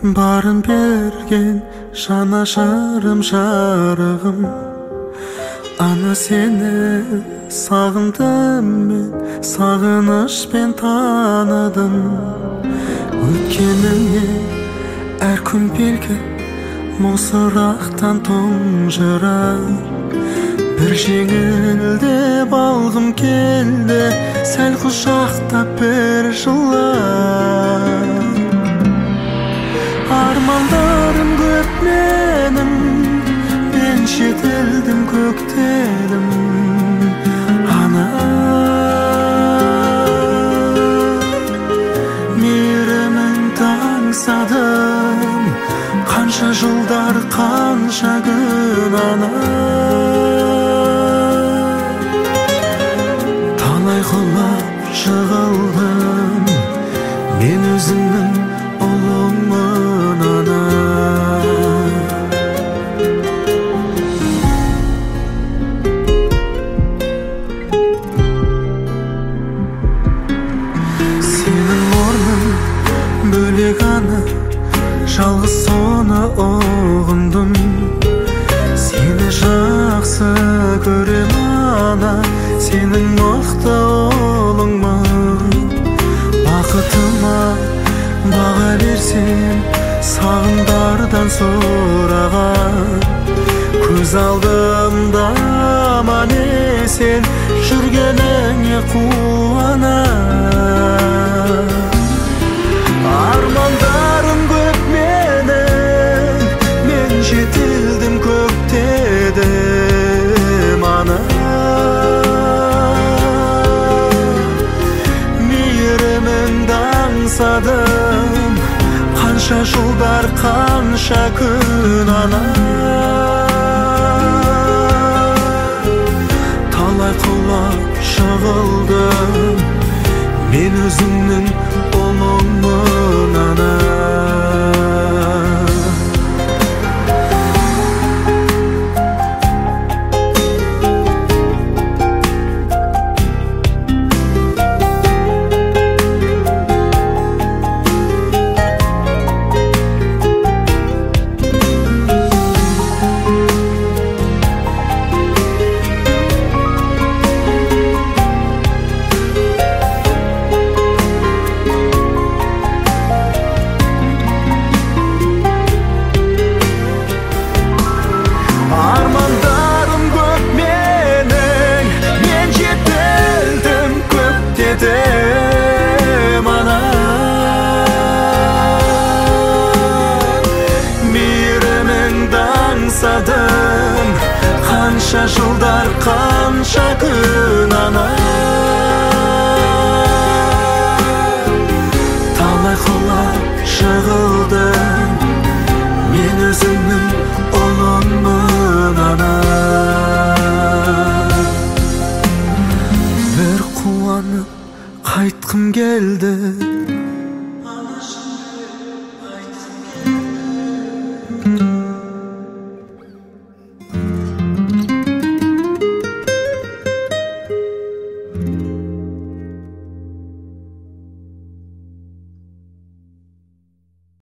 барын берген жанашырым жарығым. Ана сені сағындым мен, сағынышпен таныдым. Өткеніңе әр күн белгі, мұсырақтан тұнжырап. Бір жеңілдеп алғым келді, сәл құшақтап бір жылап. Армандарым көп менің, мен жетілдім, көктедім. Ана, мейіріміңді аңсадым, қанша жылдар, қанша күн. Ана, талай құлап жығылдым, мен өзіңнің ұлыңмын. Ана, сенің орның бөлек. Ана, жалғыз соны ұғындым. Сені жақсы көрем. Ана, сенің мықты ұлыңмын. Бақытыма баға берсем, сағымдардан сұраған. Көз алдымда аман есен жүргеніңе қуана. Армандарым көп менің, мен жетілдім, көктедім. Ана, мейіріміңді аңсадым, қанша жылдар, қанша күн. Ана, талай құлап жығылдым, мен өзіңнің ұлыңмын. Ана, армандарым көп менің, мен жетілдім, көктедім. Ана, мейіріміңді аңсадым, қанша жылдар, қанша күн. Ана, талай құлап жығылдым,